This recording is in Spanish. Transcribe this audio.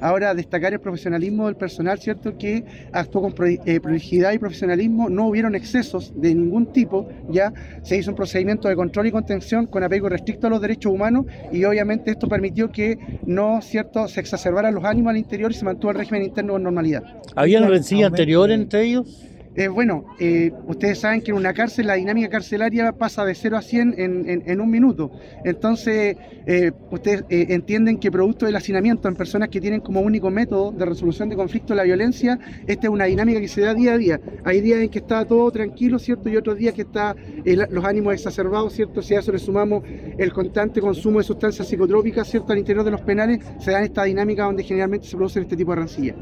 Ahora, destacar el profesionalismo del personal, ¿cierto? Que actuó con prolijidad y profesionalismo, no hubieron excesos de ningún tipo, ya se hizo un procedimiento de control y contención con apego restricto a los derechos humanos y obviamente esto permitió que no, ¿cierto?, se exacerbaran los ánimos al interior y se mantuvo el régimen interno con normalidad. ¿Habían rencilla anterior entre ellos? Ustedes saben que en una cárcel la dinámica carcelaria pasa de 0 a 100 en un minuto. Entonces, ustedes entienden que producto del hacinamiento en personas que tienen como único método de resolución de conflicto la violencia, esta es una dinámica que se da día a día. Hay días en que está todo tranquilo, ¿cierto? Y otros días que está los ánimos exacerbados, ¿cierto? Si a eso le sumamos el constante consumo de sustancias psicotrópicas, ¿cierto? Al interior de los penales, se dan esta dinámica donde generalmente se producen este tipo de rencillas.